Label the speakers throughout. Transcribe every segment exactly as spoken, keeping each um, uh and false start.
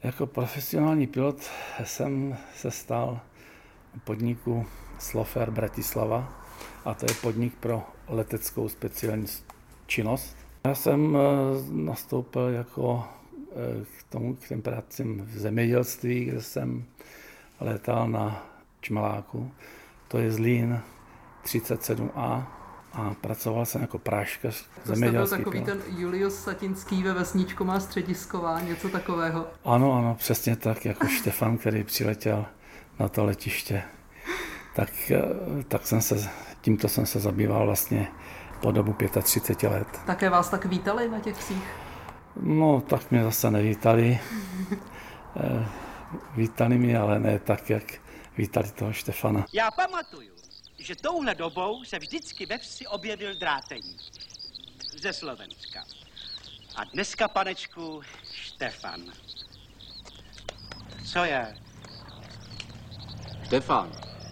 Speaker 1: Jako profesionální pilot jsem se stal v podniku Slofer Bratislava a to je podnik pro leteckou speciální činnost. Já jsem nastoupil jako k tomu k těm pracím v zemědělství, kde jsem létal na čmeláku, to je Zlín třicet sedm A a pracoval jsem jako práškař.
Speaker 2: To jste byl takový pilot. Ten Julius Satinský ve Vesničko má středisková, něco takového?
Speaker 1: Ano, ano, přesně tak, jako Štefan, který přiletěl na to letiště. Tak, tak jsem se, tímto jsem se zabýval vlastně po dobu třicet pět let.
Speaker 2: Také vás tak vítali na těch psích?
Speaker 1: No, tak mě zase nevítali. Vítali mě, ale ne tak, jak vítali toho Štefana.
Speaker 3: Já pamatuju, že touhle dobou se vždycky ve vsi objevil Dráteník ze Slovenska. A dneska, panečku, Štefan. Co je?
Speaker 4: Štefan.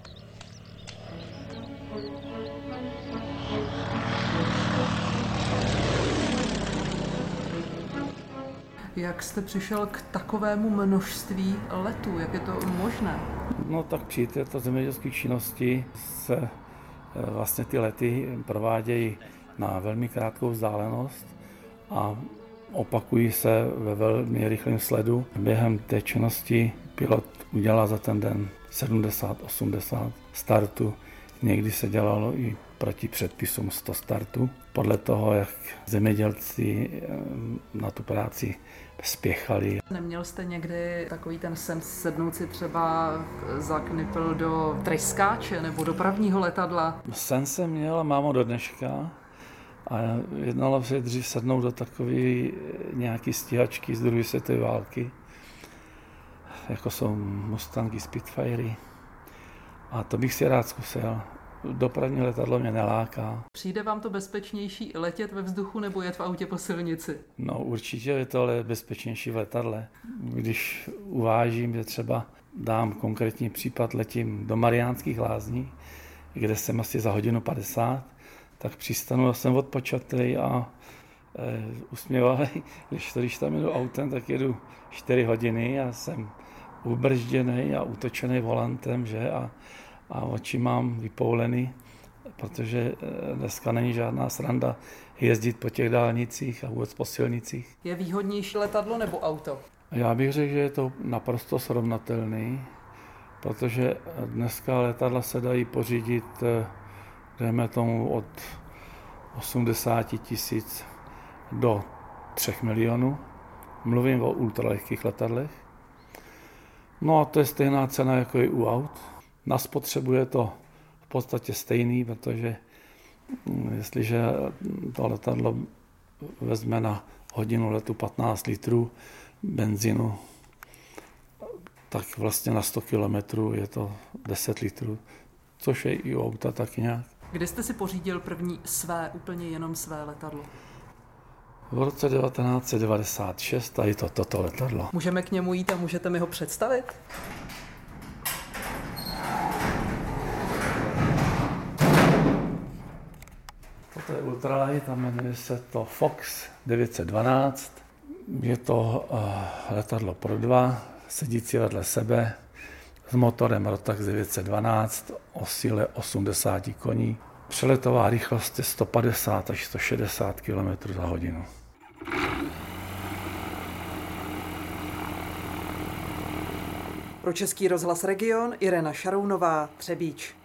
Speaker 2: Jak jste přišel k takovému množství letů? Jak je to možné?
Speaker 1: No tak při této zemědělské činnosti se vlastně ty lety provádějí na velmi krátkou vzdálenost a opakují se ve velmi rychlém sledu. Během té činnosti pilot udělá za ten den sedmdesát osmdesát startů. Někdy se dělalo i proti předpisům sto startů. Podle toho, jak zemědělci na tu práci spěchali.
Speaker 2: Neměl jste někdy takový ten sen sednout si třeba za knipl do tryskáče nebo dopravního letadla?
Speaker 1: Sen jsem měl a mám ho do dneška. A jednalo se dřív sednout do takové nějaké stíhačky z druhé světové války, jako jsou Mustangy, Spitfirey. A to bych si rád zkusil. Dopravní letadlo mě neláká.
Speaker 2: Přijde vám to bezpečnější letět ve vzduchu nebo jet v autě po silnici?
Speaker 1: No určitě je to ale bezpečnější v letadle. Když uvážím, že třeba dám konkrétní případ, letím do Mariánských Lázní, kde jsem asi za hodinu padesát, tak přistanu a jsem odpočatý a e, usměvavý. Když, když tam jedu autem, tak jedu čtyři hodiny a jsem ubržděný a útočený volantem, že? A, a oči mám vypoulený, protože dneska není žádná sranda jezdit po těch dálnicích a vůbec po silnicích.
Speaker 2: Je výhodnější letadlo nebo auto?
Speaker 1: Já bych řekl, že je to naprosto srovnatelný, protože dneska letadla se dají pořídit, dejme tomu, od osmdesát tisíc do třech milionů. Mluvím o ultralehkých letadlech. No a to je stejná cena jako i u aut. Na spotřebu je to v podstatě stejný, protože jestliže to letadlo vezme na hodinu letu patnáct litrů benzínu, tak vlastně na sto kilometrů je to deset litrů, což je i u auta tak nějak.
Speaker 2: Kdy jste si pořídil první své, úplně jenom své letadlo?
Speaker 1: V roce devatenáct set devadesát šest a je to toto letadlo.
Speaker 2: Můžeme k němu jít a můžete mi ho představit?
Speaker 1: Toto je ultralight a jmenuje se to Fox devět set dvanáct. Je to uh, letadlo pro dva, sedící vedle sebe, s motorem Rotax devět set dvanáct o síle osmdesát koní. Přeletová rychlost je sto padesát až sto šedesát kilometrů za hodinu.
Speaker 2: Pro Český rozhlas Region Irena Šarounová, Třebíč.